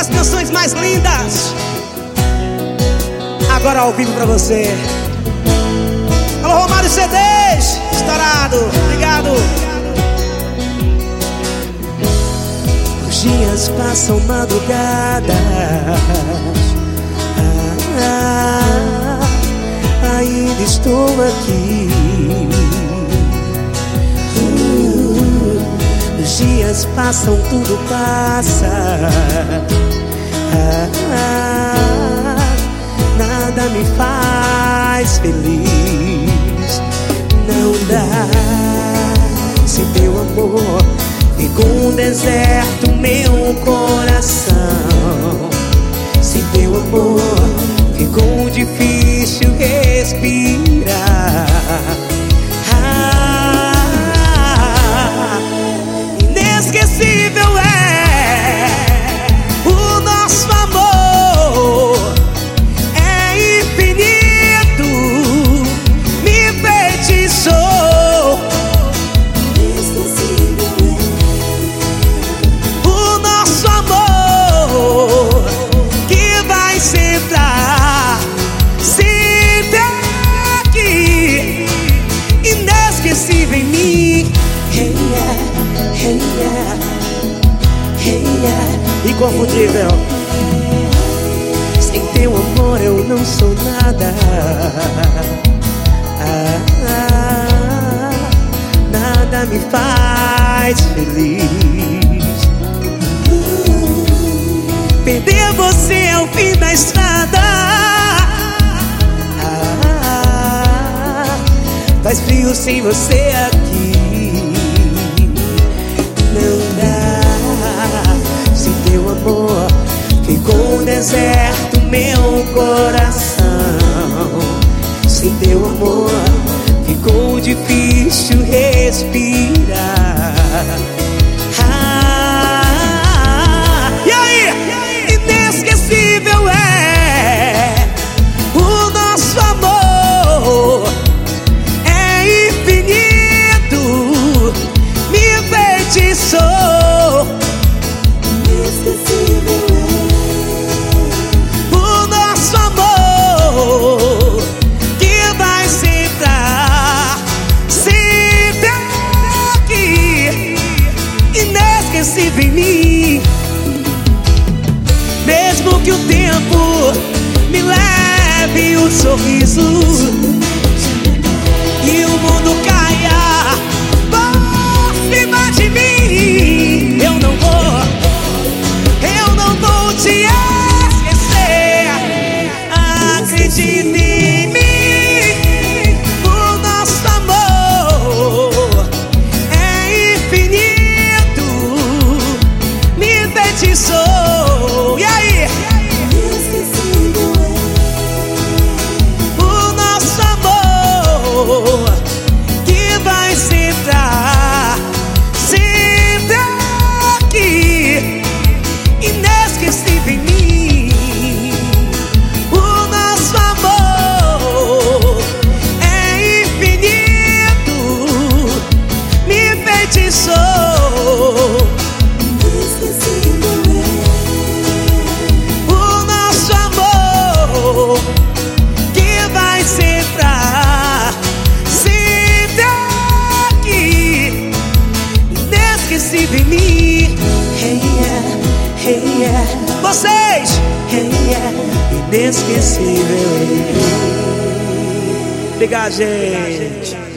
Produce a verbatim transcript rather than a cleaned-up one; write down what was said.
das canções mais lindas. Agora ao vivo pra você. Alô, Romário C Ds, estourado, obrigado. Os dias passam madrugadas, ah, ah, ainda estou aqui. uh, Os dias passam, tudo passa, ah, ah, nada me faz feliz. Não dá, se teu amor ficou um deserto meu coração. Se teu amor ficou difícil respirar. Ah, inesquecível é o nosso amor, é infinito, me feitiçou. Inesquecível é o nosso amor, que vai sentar, sempre aqui, inesquecível em mim. Hey yeah, hey yeah, hey yeah. Inconfundível. Sem teu amor eu não sou nada. Ah, ah, nada me faz feliz. Perder você é o fim da estrada. Ah, faz frio sem você aqui. Não dá, se teu amor ficou um deserto meu coração. Se teu amor ficou difícil respirar. Ah, e aí? Inesquecível é o nosso amor, é infinito, me feitiçou. Inesquecível é o nosso amor, que vai sentar sempre aqui, inesquecível em mim. Mesmo que o tempo me leve o sorriso e o mundo caia por cima de mim, eu não vou, eu não vou te esquecer. Acredite em mim, o nosso amor é infinito, me feitiçou. E aí? O nosso amor, que vai sentar sempre aqui, inesquecível em mim. O nosso amor é infinito, me feitiçou. O nosso amor, que vai sentar sempre aqui, inesquecível em mim. Hey yeah, hey yeah. Vocês, hey yeah, inesquecível em mim. Obrigado, gente.